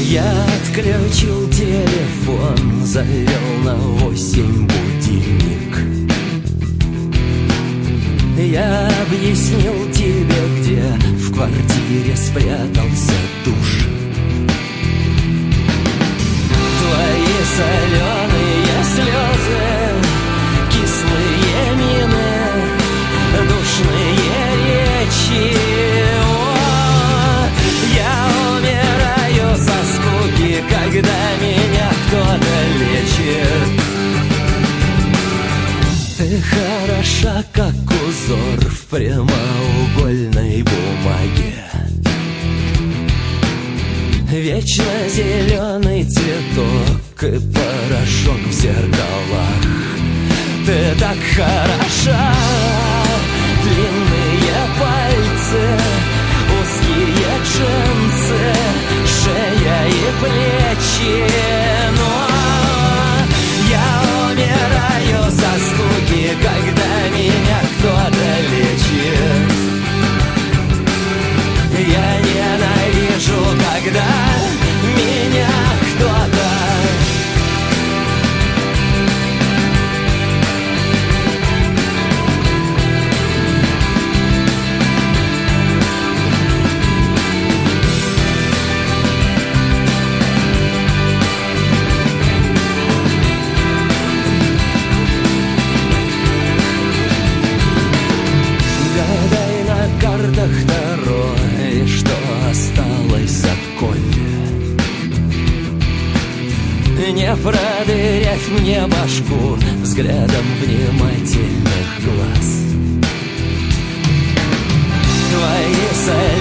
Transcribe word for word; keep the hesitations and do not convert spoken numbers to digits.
Я отключил телефон, завел на восемь будильник. Я объяснил тебе, где в квартире спрятался душ. Твои соленые слезы, кислые мины, душные речи. О, я умираю со скуки, когда меня кто-то лечит. Ты хороша, как узор в прямоугольной бумаге. Вечно зеленый цветок и порошок в зеркалах. Ты так хороша, длинные пальцы, узкие джинсы, шея и плечи. Но я умираю со скуки, когда меня кто-то лечит. Я ненавижу, когда меня кто-то. Гадай на картах Таро, и что осталось от кофе. Не продырявь мне башку взглядом внимательных глаз. Твои советы